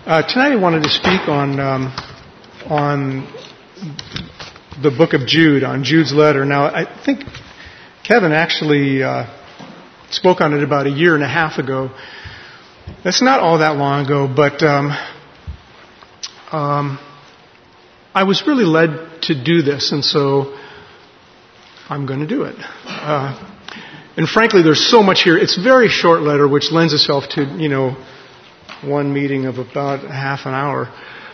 Tonight I wanted to speak on the book of Jude, on Jude's letter. Now, I think Kevin actually spoke on it about a year and a half ago. That's not all that long ago, but I was really led to do this, and so I'm going to do it. And frankly, there's so much here. It's a very short letter, which lends itself to, one meeting of about half an hour.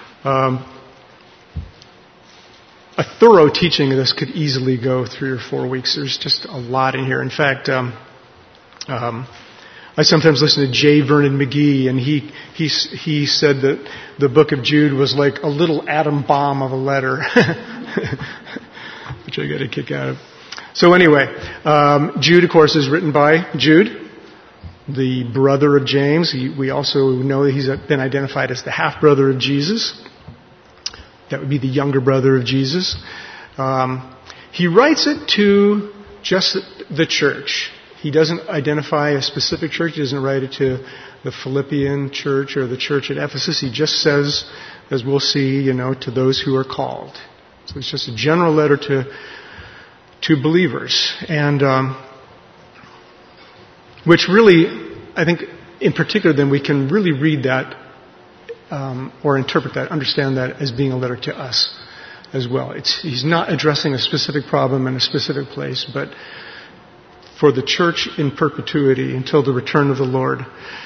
A thorough teaching of this could easily go 3 or 4 weeks. There's just a lot in here. In fact, I sometimes listen to J. Vernon McGee, and he said that the book of Jude was like a little atom bomb of a letter, which I got a kick out of. So anyway, Jude, of course, is written by Jude, the brother of James. We also know that he's been identified as the half-brother of Jesus. That would be the younger brother of Jesus. He writes it to just the church. He doesn't identify a specific church. He doesn't write it to the Philippian church or the church at Ephesus. He just says, as we'll see, to those who are called. So it's just a general letter to believers. And which really, I think, in particular, then we can really read that or interpret that, understand that as being a letter to us as well. He's not addressing a specific problem in a specific place, but for the church in perpetuity until the return of the Lord.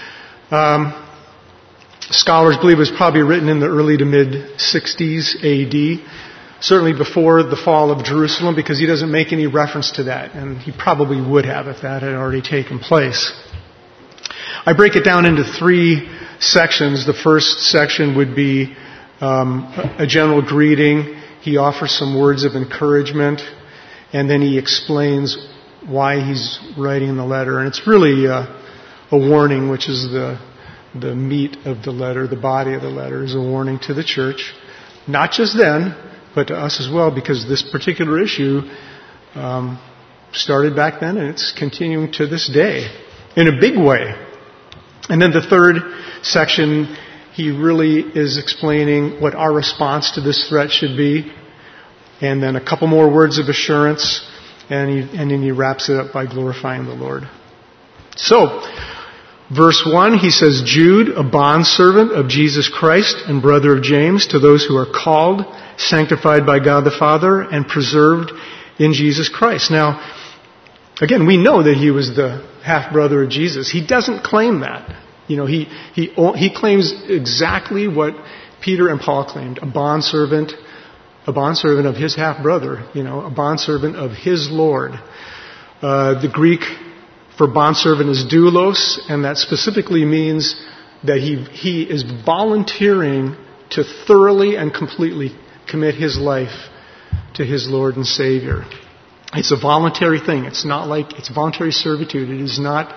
Scholars believe it was probably written in the early to mid-60s AD, certainly before the fall of Jerusalem, because he doesn't make any reference to that, and he probably would have if that had already taken place. I break it down into 3 sections. The first section would be a general greeting. He offers some words of encouragement, and then he explains why he's writing the letter. And it's really a warning, which is the meat of the letter, the body of the letter, is a warning to the church, not just then, but to us as well, because this particular issue started back then, and it's continuing to this day in a big way. And then the third section, he really is explaining what our response to this threat should be, and then a couple more words of assurance, and then he wraps it up by glorifying the Lord. So, verse 1, he says, Jude, a bondservant of Jesus Christ and brother of James, to those who are called, sanctified by God the Father, and preserved in Jesus Christ. Now, again, we know that he was the half-brother of Jesus. He doesn't claim that. He claims exactly what Peter and Paul claimed, a bondservant of his half-brother, a bondservant of his Lord. The Greek for bondservant is doulos, and that specifically means that he is volunteering to thoroughly and completely commit his life to his Lord and Savior. It's a voluntary thing. It's voluntary servitude. It is not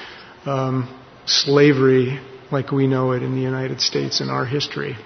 slavery like we know it in the United States in our history.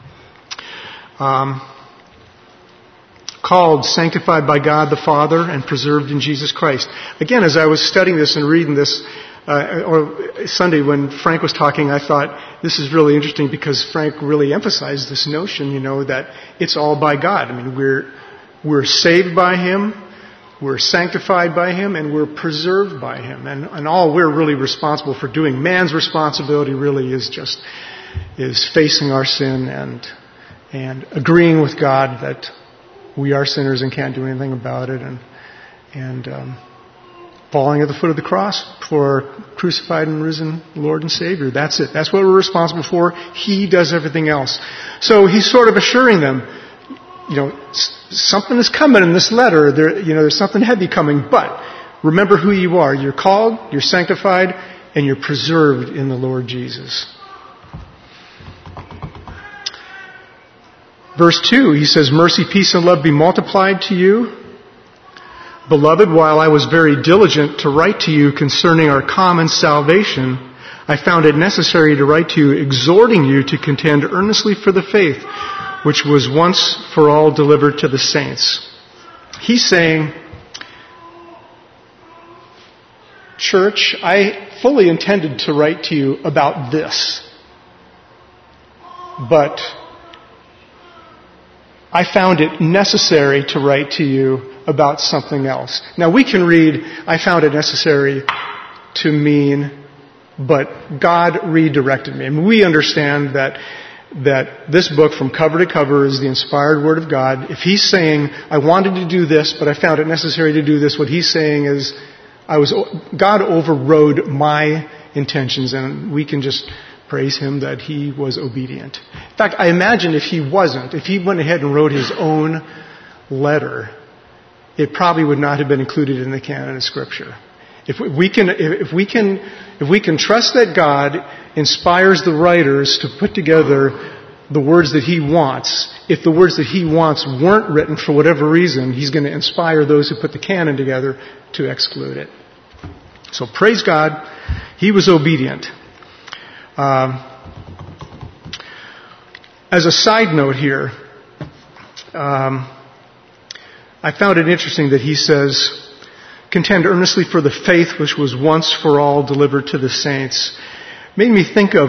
Called, sanctified by God the Father, and preserved in Jesus Christ. Again, as I was studying this and reading this, or Sunday when Frank was talking, I thought this is really interesting because Frank really emphasized this notion, that it's all by God. I mean, we're saved by Him, we're sanctified by Him, and we're preserved by Him. And all we're really responsible for doing, man's responsibility really is facing our sin and agreeing with God that we are sinners and can't do anything about it, and falling at the foot of the cross for our crucified and risen Lord and Savior. That's it. That's what we're responsible for. He does everything else. So he's sort of assuring them, something is coming in this letter. There's something heavy coming, but remember who you are. You're called, you're sanctified, and you're preserved in the Lord Jesus. Verse 2, he says, Mercy, peace, and love be multiplied to you. Beloved, while I was very diligent to write to you concerning our common salvation, I found it necessary to write to you, exhorting you to contend earnestly for the faith, which was once for all delivered to the saints. He's saying, Church, I fully intended to write to you about this. but I found it necessary to write to you about something else. Now we can read, I found it necessary to mean, but God redirected me. And we understand that this book from cover to cover is the inspired Word of God. If He's saying, I wanted to do this, but I found it necessary to do this, what He's saying is, God overrode my intentions, and we can just praise Him that He was obedient. In fact, I imagine if He wasn't, if He went ahead and wrote His own letter, it probably would not have been included in the canon of Scripture. If we can trust that God inspires the writers to put together the words that He wants, if the words that He wants weren't written for whatever reason, He's going to inspire those who put the canon together to exclude it. So praise God, He was obedient. As a side note here, I found it interesting that he says, contend earnestly for the faith which was once for all delivered to the saints. Made me think of,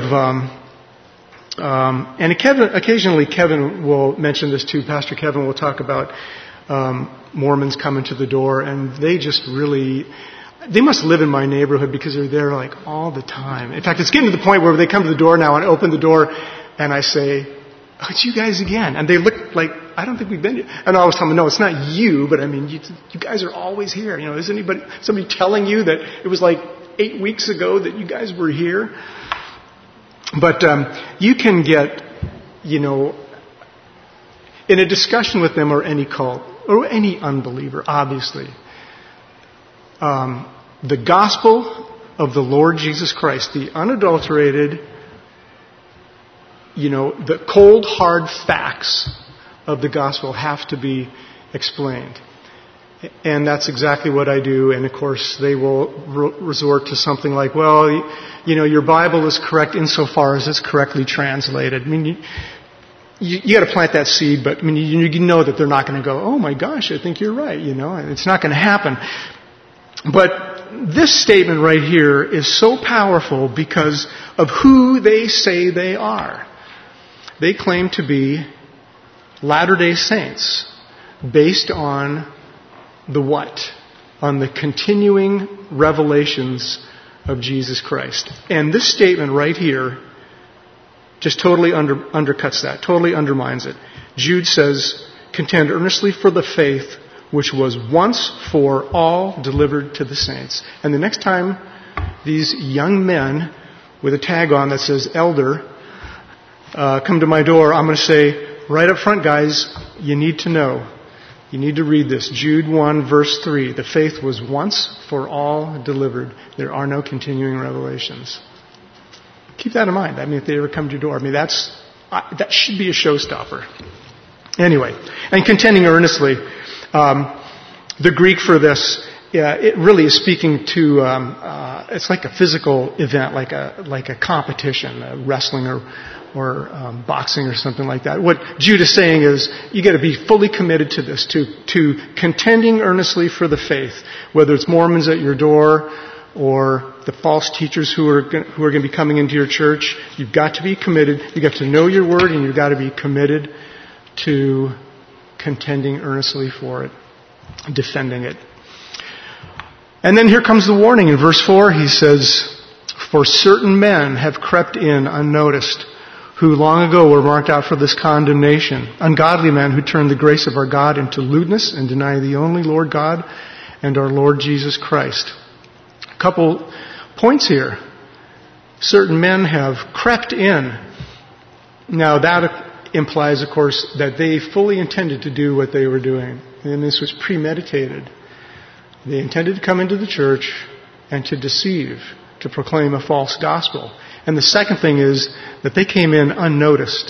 and occasionally Kevin will mention this too. Pastor Kevin will talk about Mormons coming to the door, and they just really, they must live in my neighborhood because they're there like all the time. In fact, it's getting to the point where they come to the door now and I open the door and I say, oh, it's you guys again. And they look like, I don't think we've been here. And I always tell them, no, it's not you, but I mean, you guys are always here. You know, is somebody telling you that it was like 8 weeks ago that you guys were here? But you can get, in a discussion with them or any cult or any unbeliever, obviously, the gospel of the Lord Jesus Christ, the unadulterated, the cold, hard facts of the gospel have to be explained. And that's exactly what I do. And of course, they will resort to something like, well, your Bible is correct insofar as it's correctly translated. I mean, you got to plant that seed, but I mean, you know that they're not going to go, oh my gosh, I think you're right. It's not going to happen. But this statement right here is so powerful because of who they say they are. They claim to be Latter-day Saints based on the what? On the continuing revelations of Jesus Christ. And this statement right here just totally undercuts that, totally undermines it. Jude says, contend earnestly for the faith which was once for all delivered to the saints. And the next time these young men with a tag on that says elder come to my door, I'm going to say, right up front, guys, you need to know. You need to read this. Jude 1, verse 3. The faith was once for all delivered. There are no continuing revelations. Keep that in mind. I mean, if they ever come to your door, that should be a showstopper. Anyway, and contending earnestly, the Greek for this, it really is speaking to, it's like a physical event, like a competition, wrestling or boxing or something like that. What Jude is saying is, you got to be fully committed to this, to contending earnestly for the faith, whether it's Mormons at your door or the false teachers who are going to be coming into your church. You've got to be committed. You've got to know your word, and you've got to be committed to contending earnestly for it, defending it. And then here comes the warning in verse 4. He says, for certain men have crept in unnoticed, who long ago were marked out for this condemnation, ungodly men who turn the grace of our God into lewdness and deny the only Lord God and our Lord Jesus Christ. A couple points here. Certain men have crept in. Now that implies, of course, that they fully intended to do what they were doing. And this was premeditated. They intended to come into the church and to deceive, to proclaim a false gospel. And the second thing is that they came in unnoticed.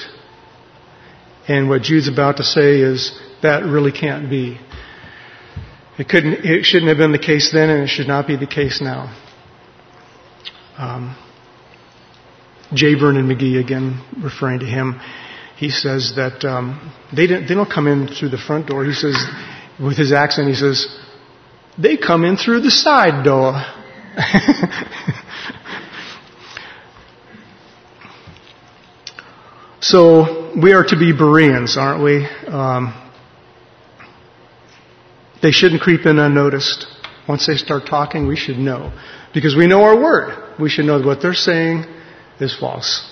And what Jude's about to say is that really can't be. It shouldn't have been the case then, and it should not be the case now. J. Vernon McGee, again referring to him, he says that they don't come in through the front door. He says, with his accent, he says, they come in through the side door. So we are to be Bereans, aren't we? They shouldn't creep in unnoticed. Once they start talking, we should know. Because we know our word. We should know that what they're saying is false.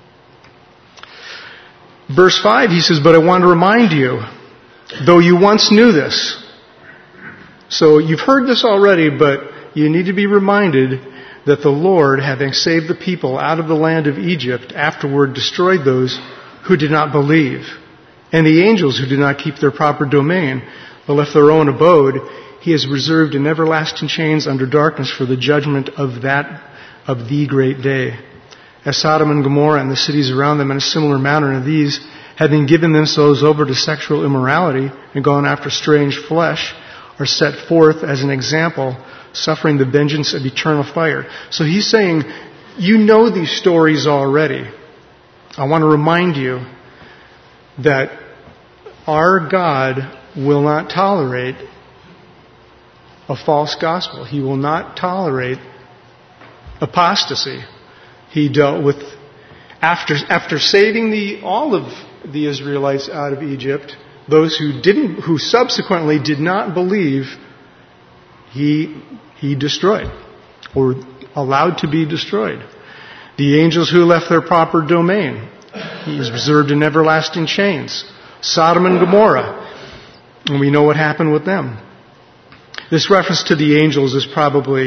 Verse 5, he says, "But I want to remind you, though you once knew this." So you've heard this already, but you need to be reminded that the Lord, having saved the people out of the land of Egypt, afterward destroyed those who did not believe, and the angels who did not keep their proper domain, but left their own abode. He has reserved in everlasting chains under darkness for the judgment of the great day. As Sodom and Gomorrah and the cities around them in a similar manner, and these, having given themselves over to sexual immorality and gone after strange flesh, are set forth as an example, suffering the vengeance of eternal fire. So he's saying, you know these stories already. I want to remind you that our God will not tolerate a false gospel. He will not tolerate apostasy. He dealt with, after saving all of the Israelites out of Egypt, those who subsequently did not believe, he destroyed, or allowed to be destroyed. The angels who left their proper domain, he is reserved in everlasting chains. Sodom and Gomorrah, and we know what happened with them. This reference to the angels is probably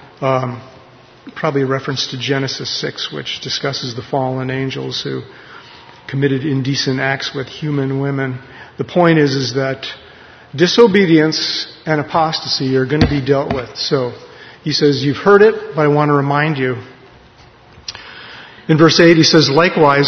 a reference to Genesis 6, which discusses the fallen angels who committed indecent acts with human women. The point is that disobedience and apostasy are going to be dealt with. So he says, you've heard it, but I want to remind you. In verse 8 he says, likewise,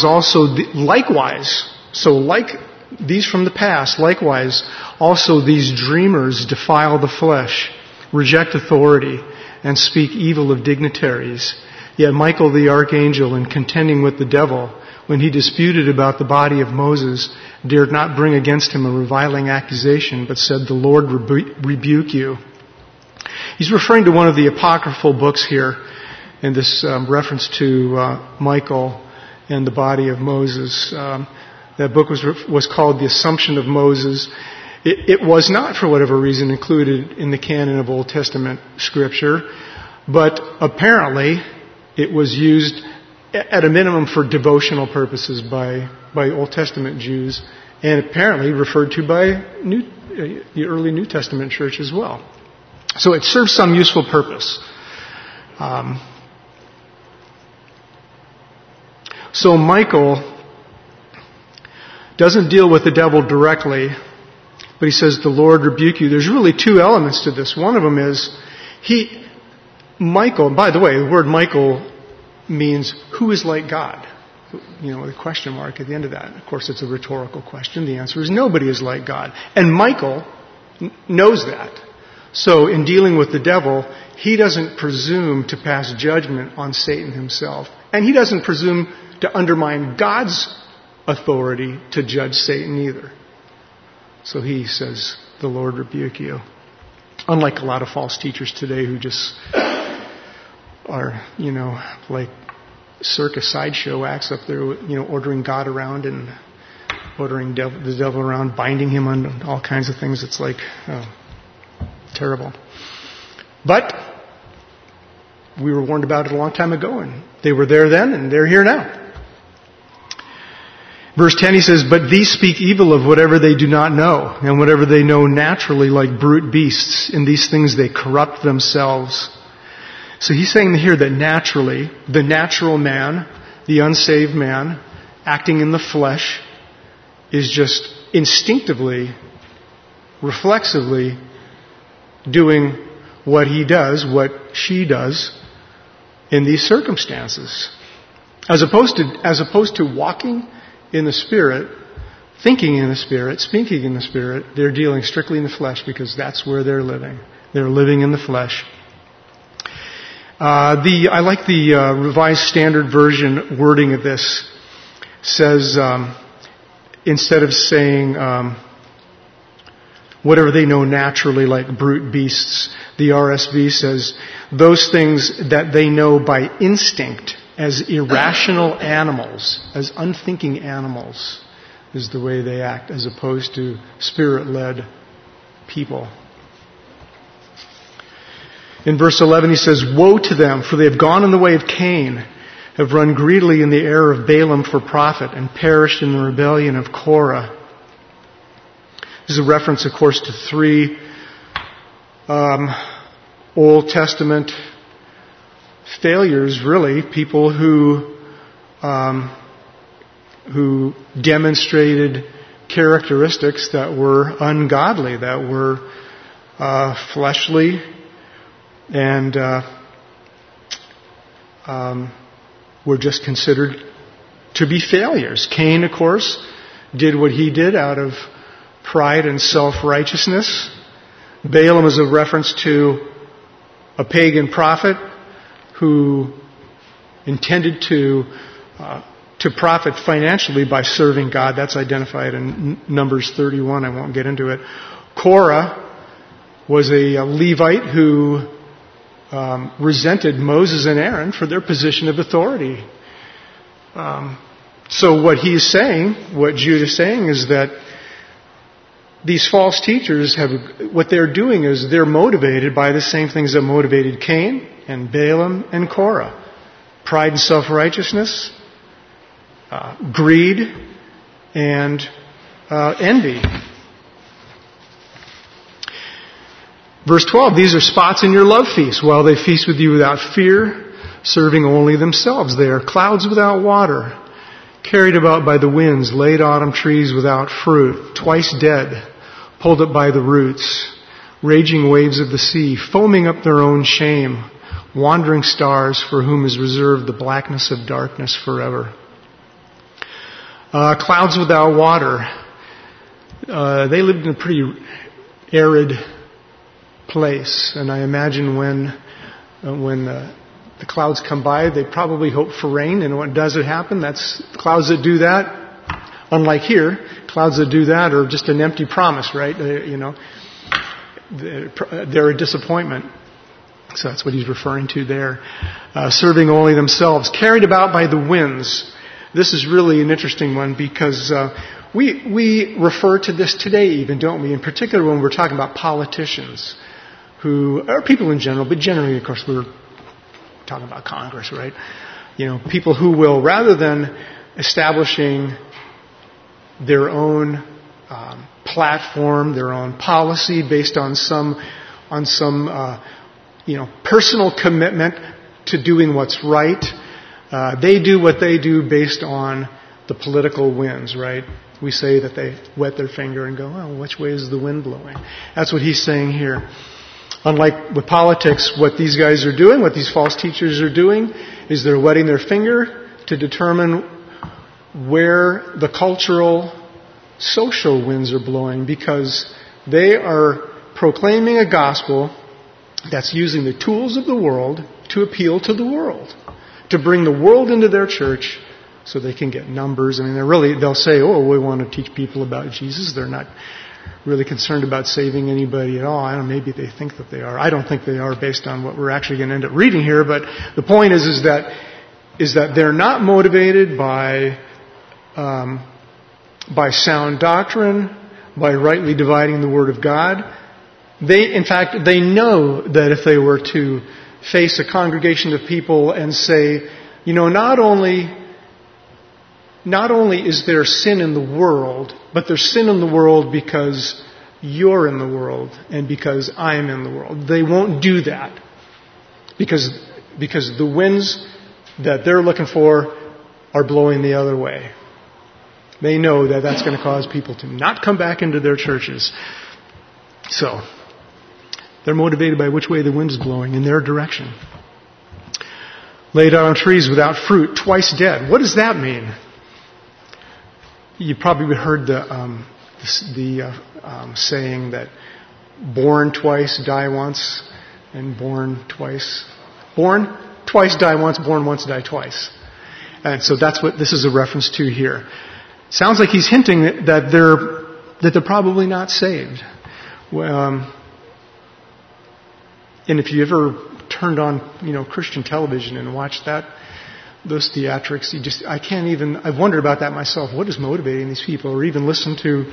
so like these from the past, likewise, also these dreamers defile the flesh, reject authority, and speak evil of dignitaries. Yet Michael the archangel, in contending with the devil, when he disputed about the body of Moses, dared not bring against him a reviling accusation, but said, the Lord rebuke you. He's referring to one of the apocryphal books here, in this reference to Michael and the body of Moses. That book was called The Assumption of Moses. It was not, for whatever reason, included in the canon of Old Testament Scripture, but apparently it was used at a minimum for devotional purposes by Old Testament Jews, and apparently referred to by the early New Testament church as well. So it serves some useful purpose. So Michael doesn't deal with the devil directly, but he says, the Lord rebuke you. There's really two elements to this. One of them is, Michael, by the way, the word Michael means, who is like God? With a question mark at the end of that. Of course, it's a rhetorical question. The answer is nobody is like God. And Michael knows that. So in dealing with the devil, he doesn't presume to pass judgment on Satan himself. And he doesn't presume to undermine God's authority to judge Satan either. So he says, the Lord rebuke you. Unlike a lot of false teachers today who just are, like circus sideshow acts up there, ordering God around and ordering the devil around, binding him on all kinds of things. It's like, terrible. But we were warned about it a long time ago, and they were there then, and they're here now. Verse 10, he says, but these speak evil of whatever they do not know, and whatever they know naturally, like brute beasts. In these things they corrupt themselves. So he's saying here that naturally, the natural man, the unsaved man, acting in the flesh, is just instinctively, reflexively doing what he does, what she does in these circumstances. As opposed to walking in the Spirit, thinking in the Spirit, speaking in the Spirit, they're dealing strictly in the flesh because that's where they're living. They're living in the flesh. I like the Revised Standard Version wording of this. Says, instead of saying whatever they know naturally like brute beasts, the RSV says, those things that they know by instinct as irrational animals, as unthinking animals, is the way they act, as opposed to Spirit-led people. In verse 11 he says, "Woe to them, for they have gone in the way of Cain, have run greedily in the error of Balaam for profit, and perished in the rebellion of Korah." This is a reference, of course, to 3 Old Testament failures, really, people who demonstrated characteristics that were ungodly, that were fleshly, and were just considered to be failures. Cain, of course, did what he did out of pride and self-righteousness. Balaam is a reference to a pagan prophet who intended to profit financially by serving God. That's identified in Numbers 31. I won't get into it. Korah was a Levite who resented Moses and Aaron for their position of authority. So what he's saying, what Jude is saying, is that these false teachers what they're doing is they're motivated by the same things that motivated Cain and Balaam and Korah. Pride and self-righteousness, greed, and envy. Verse 12, "These are spots in your love feast, while they feast with you without fear, serving only themselves. They are clouds without water, carried about by the winds, late autumn trees without fruit, twice dead, pulled up by the roots, raging waves of the sea, foaming up their own shame, wandering stars for whom is reserved the blackness of darkness forever." Clouds without water. They lived in a pretty arid place, and I imagine when the clouds come by, they probably hope for rain, and what does it happen? That's clouds that do that. Unlike here, clouds that do that are just an empty promise, right? They're a disappointment. So that's what he's referring to there. Serving only themselves, carried about by the winds. This is really an interesting one because we refer to this today even, don't we? In particular when we're talking about politicians who are people in general, but generally, of course, we're talking about Congress, right? People who will, rather than establishing their own platform, their own policy based on some personal commitment to doing what's right, they do what they do based on the political winds, right? We say that they wet their finger and go, "Oh, which way is the wind blowing?" That's what he's saying here. Unlike with politics, what these guys are doing, what these false teachers are doing, is they're wetting their finger to determine where the cultural, social winds are blowing, because they are proclaiming a gospel that's using the tools of the world to appeal to the world, to bring the world into their church so they can get numbers. I mean, they'll say, "Oh, we want to teach people about Jesus." They're not really concerned about saving anybody at all. I don't know, maybe they think that they are. I don't think they are based on what we're actually going to end up reading here, but the point is that they're not motivated by sound doctrine, by rightly dividing the Word of God. In fact, they know that if they were to face a congregation of people and say, not only is there sin in the world, but there's sin in the world because you're in the world and because I'm in the world. They won't do that because the winds that they're looking for are blowing the other way. They know that that's going to cause people to not come back into their churches. So, they're motivated by which way the wind is blowing in their direction. Laid out on trees without fruit, twice dead. What does that mean? You probably heard the saying that born twice, die once, and born twice, die once, born once, die twice. And so that's what this is a reference to here. Sounds like he's hinting that they're probably not saved. And if you ever turned on, Christian television and watched that those theatrics, I've wondered about that myself. What is motivating these people? Or even listen to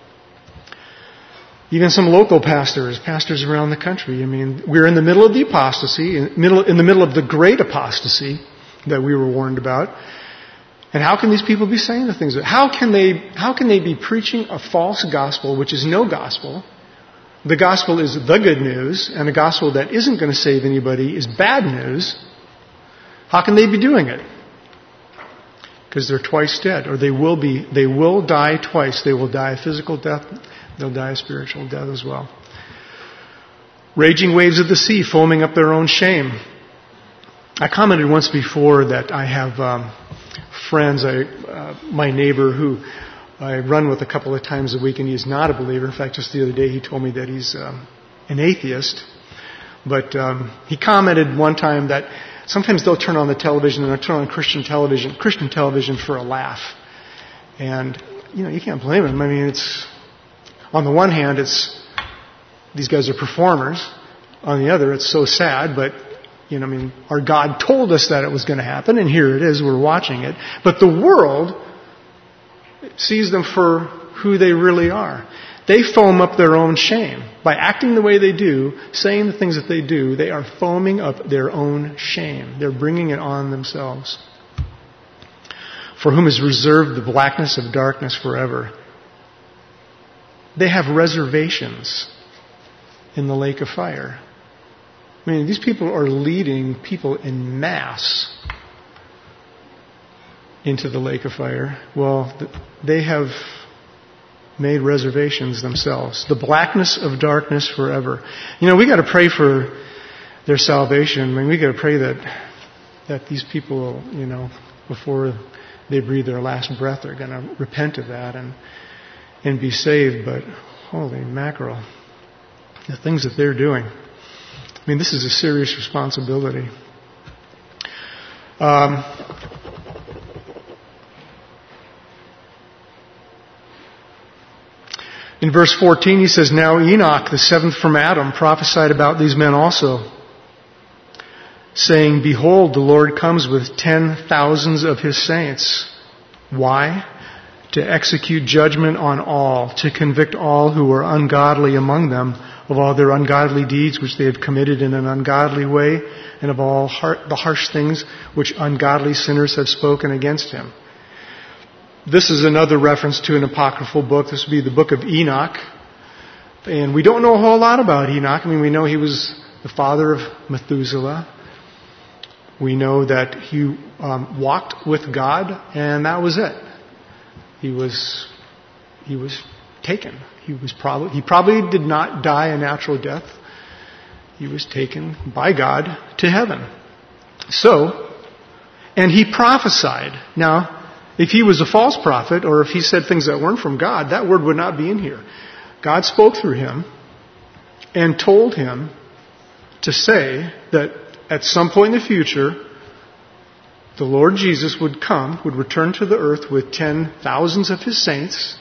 even some local pastors around the country. I mean, we're in the middle of the apostasy, in the middle of the great apostasy that we were warned about. And how can these people be saying the things? How can they be preaching a false gospel, which is no gospel? The gospel is the good news, and a gospel that isn't going to save anybody is bad news. How can they be doing it? Because they're twice dead, or they will die twice. They will die a physical death, they'll die a spiritual death as well. Raging waves of the sea, foaming up their own shame. I commented once before that I have friends, my neighbor who I run with a couple of times a week, and he's not a believer. In fact, just the other day he told me that he's an atheist. But he commented one time that sometimes they'll turn on the television, and they'll turn on Christian television for a laugh. And, you can't blame him. I mean, it's, on the one hand, these guys are performers. On the other, it's so sad, but, our God told us that it was going to happen, and here it is, we're watching it. But the world sees them for who they really are. They foam up their own shame. By acting the way they do, saying the things that they do, they are foaming up their own shame. They're bringing it on themselves. For whom is reserved the blackness of darkness forever. They have reservations in the lake of fire. I mean, these people are leading people en masse into the lake of fire. Well, they have made reservations themselves. The blackness of darkness forever. We got to pray for their salvation. I mean, we got to pray that these people, before they breathe their last breath, are going to repent of that and be saved. But holy mackerel, the things that they're doing. I mean, this is a serious responsibility. In verse 14 he says, Now Enoch, the seventh from Adam, prophesied about these men also, saying, Behold, the Lord comes with 10,000s of his saints. Why? To execute judgment on all, to convict all who are ungodly among them of all their ungodly deeds which they have committed in an ungodly way, and of all the harsh things which ungodly sinners have spoken against him. This is another reference to an apocryphal book. This would be the book of Enoch. And we don't know a whole lot about Enoch. I mean, we know he was the father of Methuselah. We know that he walked with God, and that was it. He was taken. He probably did not die a natural death. He was taken by God to heaven. And he prophesied. Now, if he was a false prophet, or if he said things that weren't from God, that word would not be in here. God spoke through him and told him to say that at some point in the future, the Lord Jesus would return to the earth with 10,000s of his saints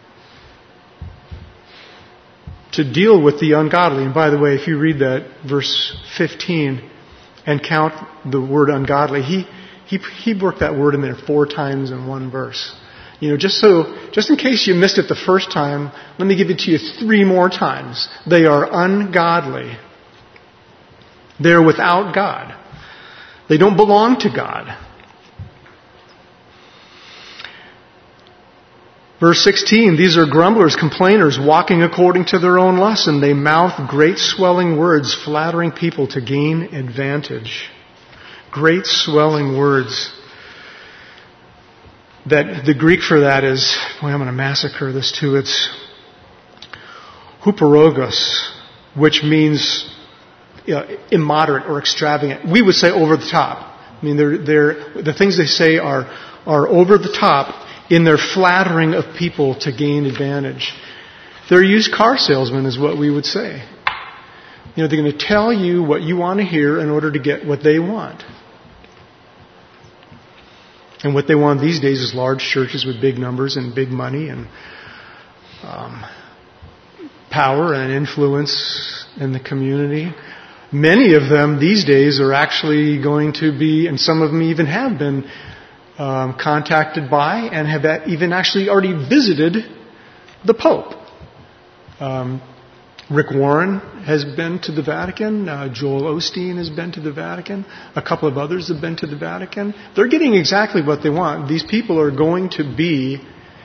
to deal with the ungodly. And by the way, if you read that verse 15 and count the word ungodly, he worked that word in there 4 times in one verse. Just in case you missed it the first time, let me give it to you 3 more times. They are ungodly. They're without God. They don't belong to God. Verse 16, these are grumblers, complainers, walking according to their own lust, and they mouth great swelling words, flattering people to gain advantage. Great swelling words. That the Greek for that is, I'm going to massacre this too. It's huperogos, which means immoderate or extravagant. We would say over the top. I mean, the things they say are over the top in their flattering of people to gain advantage. They're used car salesmen is what we would say. They're going to tell you what you want to hear in order to get what they want. And what they want these days is large churches with big numbers and big money and power and influence in the community. Many of them these days are actually going to be, and some of them even have been, contacted by and have even actually already visited the Pope. Rick Warren has been to the Vatican. Joel Osteen has been to the Vatican. A couple of others have been to the Vatican. They're getting exactly what they want. These people are going to be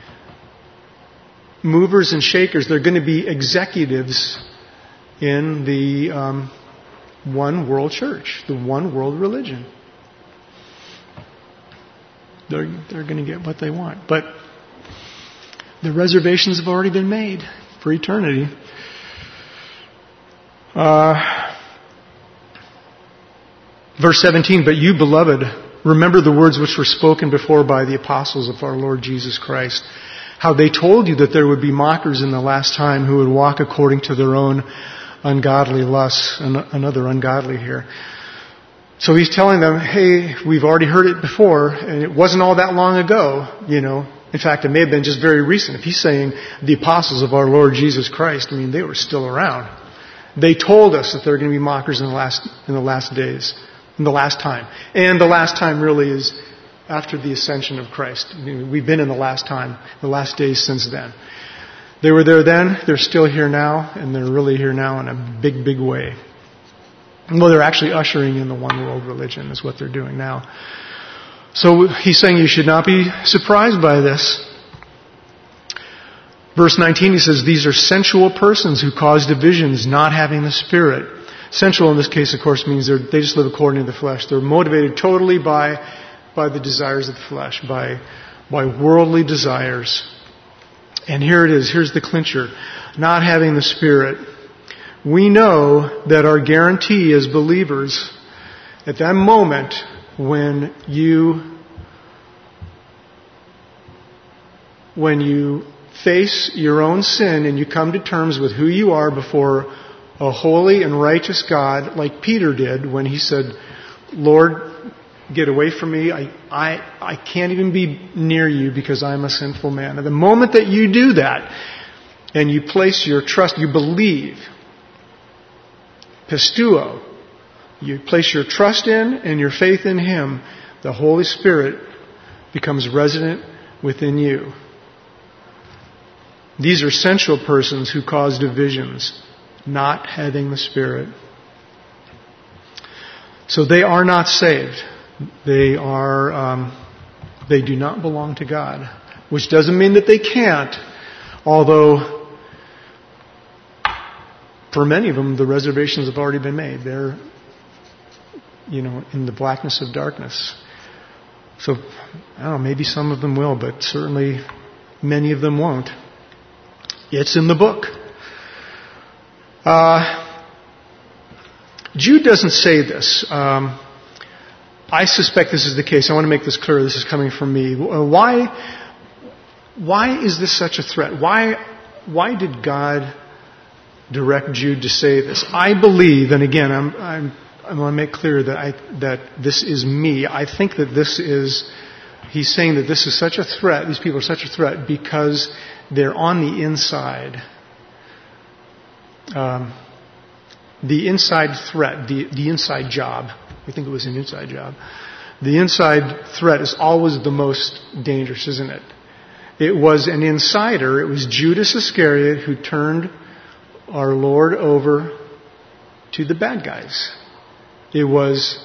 movers and shakers. They're going to be executives in the one world church, the one world religion. They're going to get what they want. But the reservations have already been made for eternity. Verse 17, but you, beloved, remember the words which were spoken before by the apostles of our Lord Jesus Christ, how they told you that there would be mockers in the last time who would walk according to their own ungodly lusts. Another ungodly here. So he's telling them, hey, we've already heard it before, and it wasn't all that long ago, In fact, it may have been just very recent. If he's saying the apostles of our Lord Jesus Christ, they were still around. They told us that there are going to be mockers in the last days, in the last time. And the last time really is after the ascension of Christ. We've been in the last time, the last days since then. They were there then, they're still here now, and they're really here now in a big, big way. Well, they're actually ushering in the one world religion is what they're doing now. So he's saying you should not be surprised by this. Verse 19, he says, these are sensual persons who cause divisions, not having the Spirit. Sensual in this case, of course, means they just live according to the flesh. They're motivated totally by the desires of the flesh, by worldly desires. And here it is. Here's the clincher. Not having the Spirit. We know that our guarantee as believers, at that moment when you face your own sin and you come to terms with who you are before a holy and righteous God, like Peter did when he said, Lord, get away from me. I can't even be near you because I'm a sinful man. At the moment that you do that and you place your trust, you believe, pistuo, you place your trust in and your faith in Him, the Holy Spirit becomes resident within you. These are sensual persons who cause divisions, not having the Spirit. So they are not saved. They do not belong to God, which doesn't mean that they can't, although for many of them the reservations have already been made. They're, in the blackness of darkness. So, I don't know, maybe some of them will, but certainly many of them won't. It's in the book. Jude doesn't say this. I suspect this is the case. I want to make this clear. This is coming from me. Why is this such a threat? Why did God direct Jude to say this? I believe, and again, I want to make clear that this is me. I think that he's saying that this is such a threat, these people are such a threat because they're on the inside. The inside threat, the inside job. I think it was an inside job. The inside threat is always the most dangerous, isn't it? It was an insider. It was Judas Iscariot who turned our Lord over to the bad guys. It was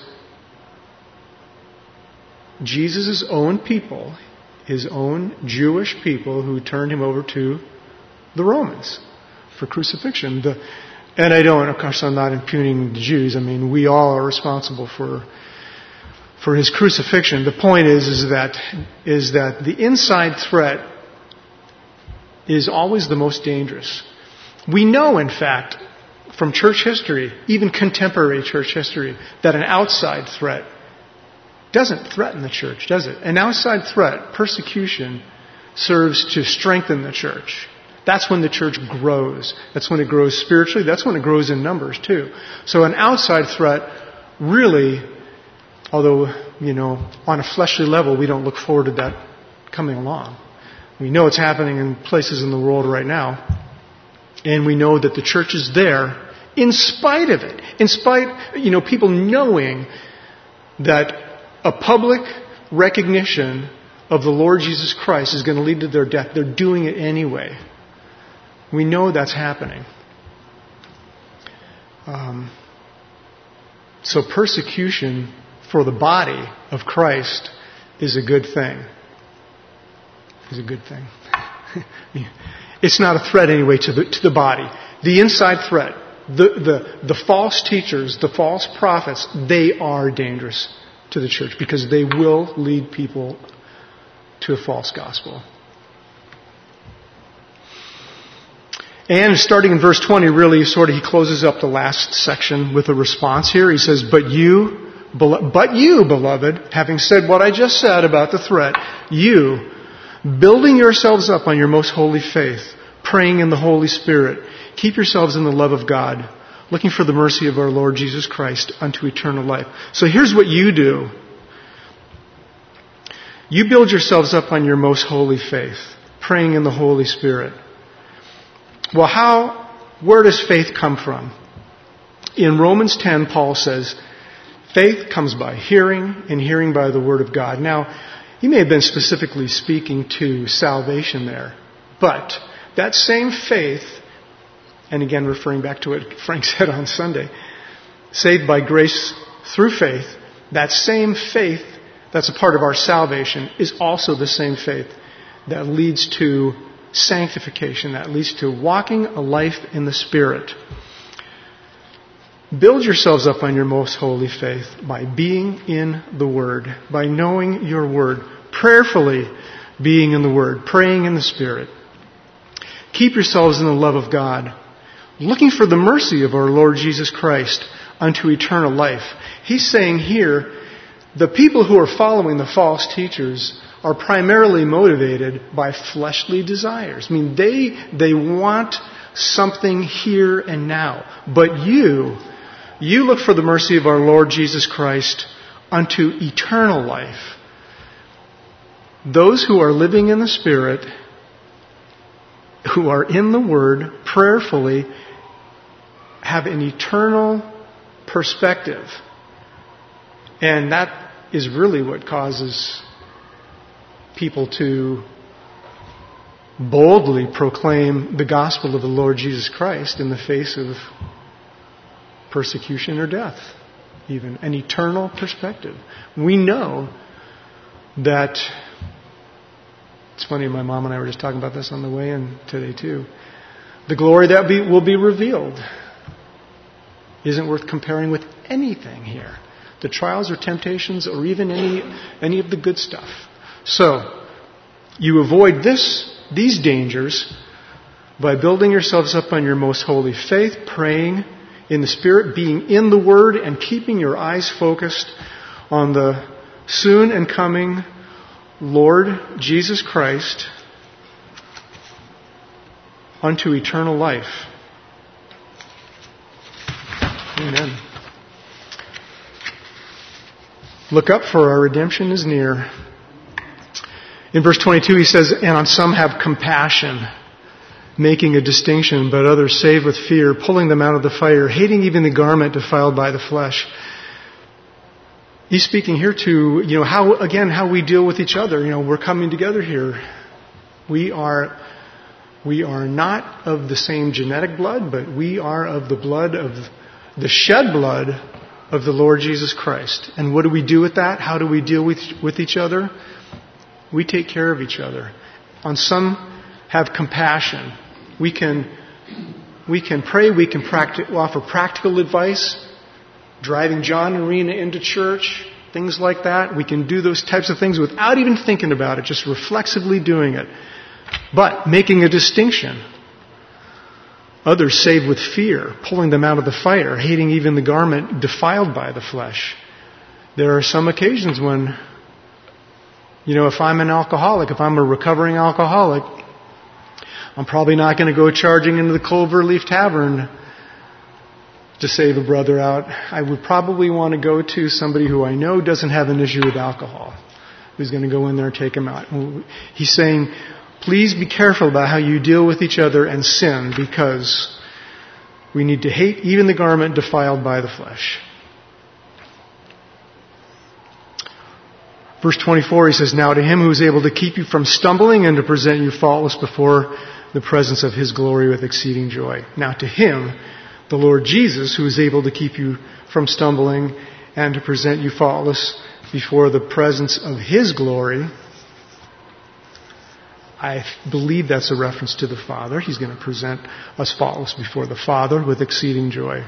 Jesus' own people, His own Jewish people, who turned Him over to the Romans for crucifixion. And of course I'm not impugning the Jews. We all are responsible for His crucifixion. The point is that the inside threat is always the most dangerous. We know, in fact, from church history, even contemporary church history, that an outside threat doesn't threaten the church, does it? An outside threat, persecution, serves to strengthen the church. That's when the church grows. That's when it grows spiritually. That's when it grows in numbers too. So an outside threat really, although, on a fleshly level, we don't look forward to that coming along. We know it's happening in places in the world right now. And we know that the church is there In spite of it. In spite, people knowing that a public recognition of the Lord Jesus Christ is going to lead to their death. They're doing it anyway. We know that's happening. So persecution for the body of Christ is a good thing. Is a good thing. It's not a threat anyway to the body. The inside threat, the false teachers, the false prophets, they are dangerous to the church because they will lead people to a false gospel. And starting in verse 20, really he closes up the last section with a response here. He says, But you, beloved, having said what I just said about the threat, you, building yourselves up on your most holy faith, praying in the Holy Spirit, keep yourselves in the love of God, looking for the mercy of our Lord Jesus Christ unto eternal life. So here's what you do. You build yourselves up on your most holy faith, praying in the Holy Spirit. Well, where does faith come from? In Romans 10, Paul says, faith comes by hearing, and hearing by the Word of God. Now, he may have been specifically speaking to salvation there, but that same faith, and again referring back to what Frank said on Sunday, saved by grace through faith, that same faith that's a part of our salvation is also the same faith that leads to sanctification, that leads to walking a life in the Spirit. Build yourselves up on your most holy faith by being in the Word, by knowing your Word, prayerfully being in the Word, praying in the Spirit. Keep yourselves in the love of God, looking for the mercy of our Lord Jesus Christ unto eternal life. He's saying here, the people who are following the false teachers are primarily motivated by fleshly desires. I mean, they want something here and now. But you look for the mercy of our Lord Jesus Christ unto eternal life. Those who are living in the Spirit, who are in the Word, prayerfully, have an eternal perspective. And that is really what causes people to boldly proclaim the gospel of the Lord Jesus Christ in the face of persecution or death, even an eternal perspective. We know that, it's funny, my mom and I were just talking about this on the way in today too. The glory that will be revealed isn't worth comparing with anything here. The trials or temptations or even any of the good stuff. So, you avoid these dangers by building yourselves up on your most holy faith, praying in the Spirit, being in the Word, and keeping your eyes focused on the soon and coming Lord Jesus Christ unto eternal life. Amen. Look up, for our redemption is near. In verse 22 he says, and on some have compassion, making a distinction, but others save with fear, pulling them out of the fire, hating even the garment defiled by the flesh. He's speaking here to, how we deal with each other. We're coming together here. We are not of the same genetic blood, but we are of the blood of the shed blood of the Lord Jesus Christ. And what do we do with that? How do we deal with each other? We take care of each other. On some have compassion. We can pray. We can offer practical advice. Driving John and Rena into church. Things like that. We can do those types of things without even thinking about it. Just reflexively doing it. But making a distinction. Others save with fear, pulling them out of the fire, hating even the garment defiled by the flesh. There are some occasions when, if I'm an alcoholic, if I'm a recovering alcoholic, I'm probably not going to go charging into the Cloverleaf Tavern to save a brother out. I would probably want to go to somebody who I know doesn't have an issue with alcohol, who's going to go in there and take him out. He's saying, please be careful about how you deal with each other and sin, because We need to hate even the garment defiled by the flesh. Verse 24, he says, now to him who is able to keep you from stumbling and to present you faultless before the presence of his glory with exceeding joy. Now to him, the Lord Jesus, who is able to keep you from stumbling and to present you faultless before the presence of his glory. I believe that's a reference to the Father. He's going to present us faultless before the Father with exceeding joy.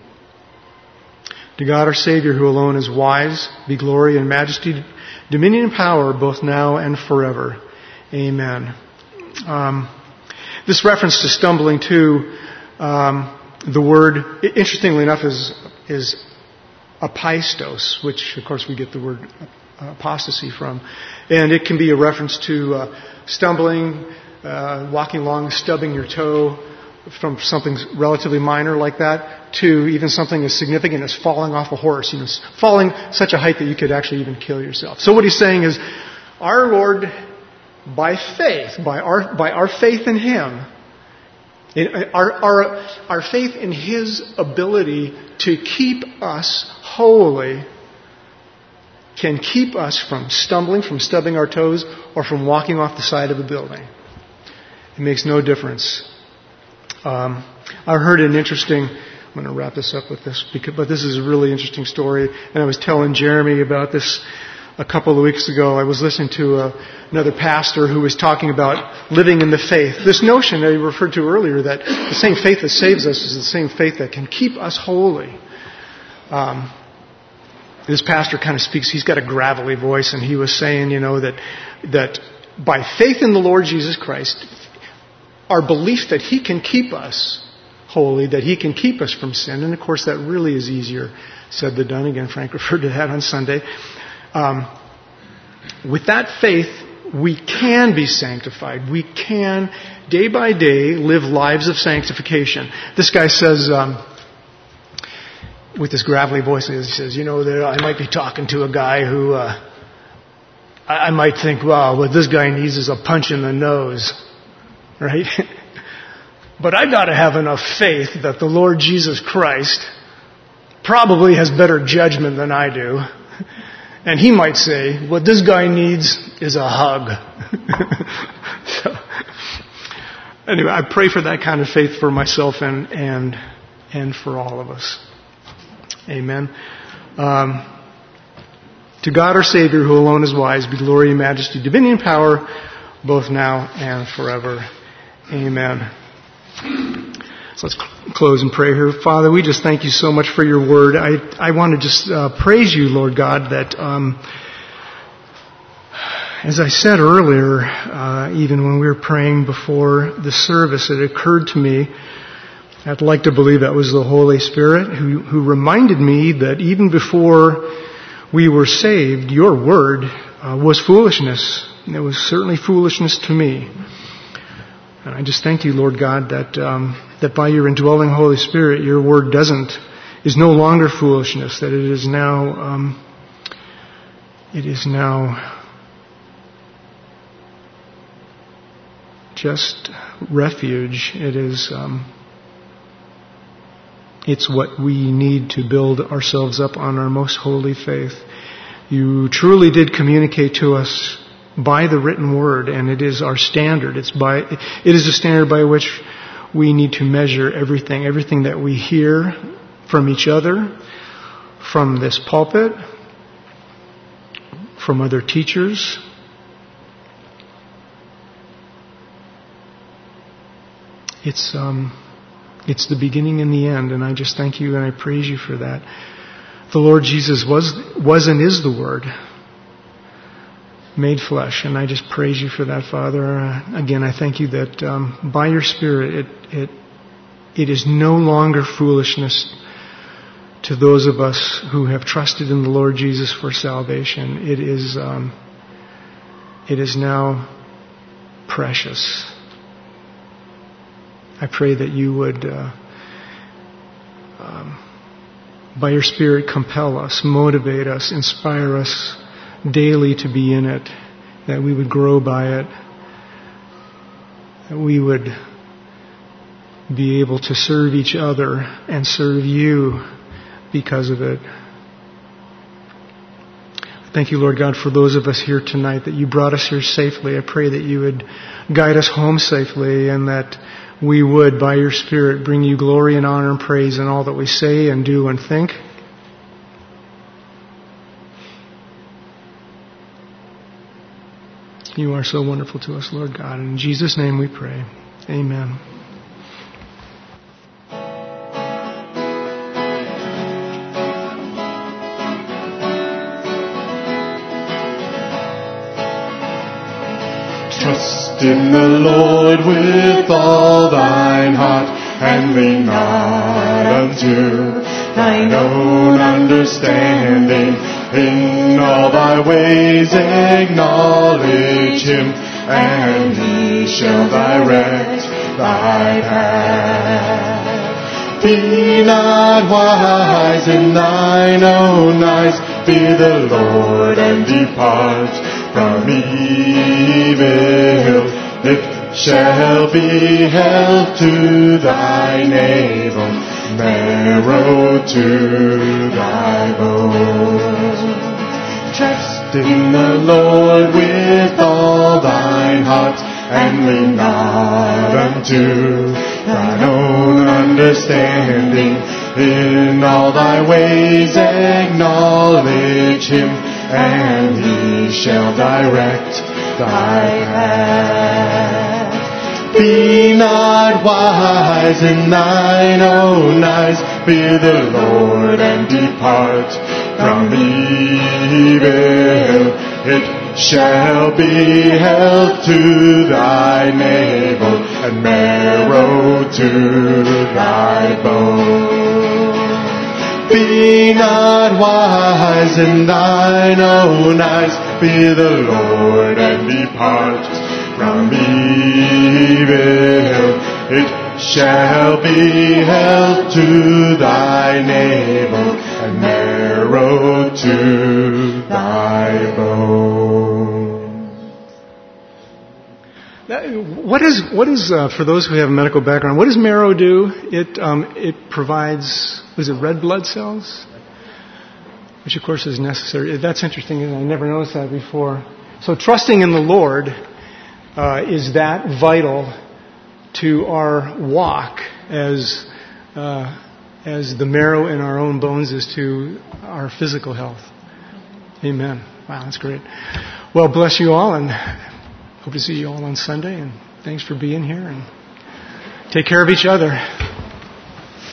To God our Savior, who alone is wise, be glory and majesty, dominion and power, both now and forever. Amen. This reference to stumbling too, the word, interestingly enough, is apistos, which of course we get the word apostasy from. And it can be a reference to stumbling, walking along, stubbing your toe, from something relatively minor like that to even something as significant as falling off a horse, falling such a height that you could actually even kill yourself. So what he's saying is, our Lord, by faith, by our faith in Him, our faith in His ability to keep us holy, can keep us from stumbling, from stubbing our toes, or from walking off the side of a building. It makes no difference. I heard an interesting, I'm going to wrap this up with this, but this is a really interesting story, and I was telling Jeremy about this a couple of weeks ago. I was listening to another pastor who was talking about living in the faith. This notion that he referred to earlier, that the same faith that saves us is the same faith that can keep us holy. This pastor kind of speaks, he's got a gravelly voice, and he was saying, that by faith in the Lord Jesus Christ, our belief that He can keep us holy, that He can keep us from sin, and of course that really is easier said than done. Again, Frank referred to that on Sunday. With that faith, we can be sanctified. We can, day by day, live lives of sanctification. This guy says, with this gravelly voice, he says, I might be talking to a guy who I might think, wow, what this guy needs is a punch in the nose. Right? But I got to have enough faith that the Lord Jesus Christ probably has better judgment than I do. And He might say, what this guy needs is a hug. So, anyway, I pray for that kind of faith for myself and for all of us. Amen. To God our Savior, who alone is wise, be glory and majesty, dominion and power, both now and forever. Amen. So let's close and pray here. Father, we just thank You so much for Your word. I want to just praise You, Lord God, that as I said earlier, even when we were praying before the service, it occurred to me, I'd like to believe that was the Holy Spirit who reminded me that even before we were saved, Your word was foolishness. It was certainly foolishness to me. And I just thank You, Lord God, that by Your indwelling Holy Spirit, Your word is no longer foolishness, that it is now just refuge. It's what we need to build ourselves up on our most holy faith. You truly did communicate to us by the written word, and it is our standard. It is a standard by which we need to measure everything that we hear from each other, from this pulpit, from other teachers. It's the beginning and the end, and I just thank You and I praise You for that. The Lord Jesus was and is the Word made flesh, and I just praise You for that, Father. Again, I thank You that by Your Spirit, it is no longer foolishness to those of us who have trusted in the Lord Jesus for salvation. It is now precious. I pray that You would, by Your Spirit, compel us, motivate us, inspire us daily to be in it, that we would grow by it, that we would be able to serve each other and serve you because of it. Thank you, Lord God, for those of us here tonight, that you brought us here safely. I pray that you would guide us home safely, and that we would, by your Spirit, bring you glory and honor and praise in all that we say and do and think. You are so wonderful to us, Lord God. In Jesus' name we pray. Amen. Trust in the Lord with all thine heart, and lean not unto thine own understanding. In all thy ways acknowledge him, and he shall direct thy path. Be not wise in thine own eyes, fear the Lord and depart from evil. It shall be health to thy navel, marrow to thy bones. Trust in the Lord with all thine heart, and lean not unto thine own understanding. In all thy ways acknowledge him, and he shall direct thy path. Be not wise in thine own eyes, fear the Lord and depart from evil. It shall be health to thy navel, and marrow to thy bone. Be not wise in thine own eyes, fear the Lord and depart from evil. It shall be health to thy navel, and marrow to thy bone. What is for those who have a medical background, what does marrow do? It provides, is it red blood cells? Which of course is necessary. That's interesting, and I never noticed that before. So trusting in the Lord is that vital to our walk as the marrow in our own bones is to our physical health. Amen. Wow, that's great. Well, bless you all, and hope to see you all on Sunday, and thanks for being here, and take care of each other.